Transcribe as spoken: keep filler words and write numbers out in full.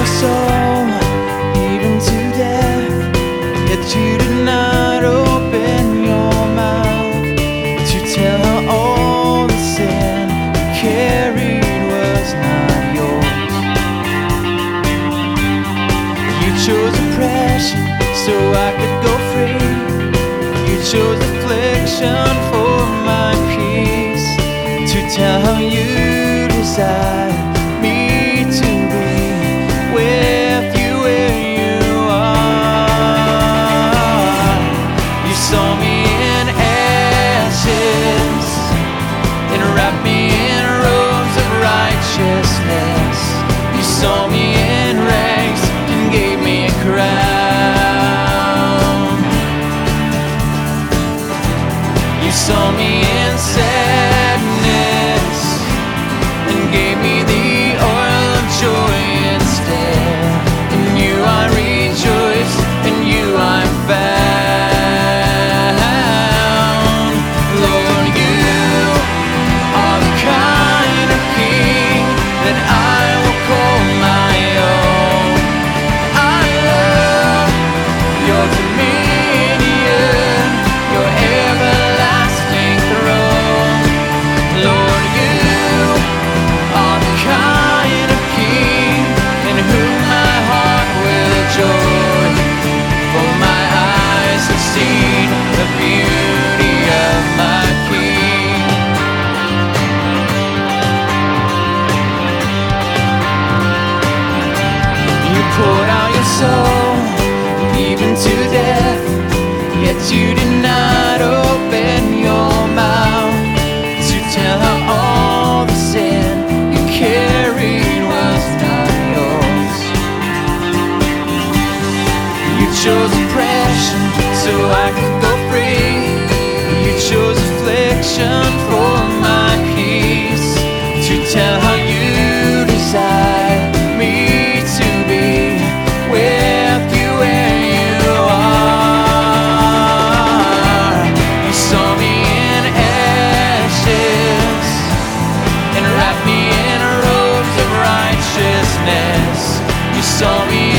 your soul, even to death, yet you did not open your mouth to tell her all the sin you carried was not yours. You chose oppression so I could go free. You chose affliction for my peace, to tell how you desire me to be with you where you are. You saw me in ashes and wrapped me in robes of righteousness. You saw me in rags and gave me a crown. You saw me in sadness and gave me the oil of joy instead. In you I rejoice, in you I'm found. Lord, you are the kind of King that I will call my own. I love your dominion, your everlasting throne. Lord, you are the kind of King in whom my heart will joy, for my eyes have seen the beauty of my King. You poured out your soul, even to death, yet you did not open your mouth to tell her all the sin you carried was not yours. You chose oppression so I could go free. You chose affliction for my peace, to tell how you desire me to be with you where you are. You saw me in ashes and wrapped me in robes of righteousness. You saw me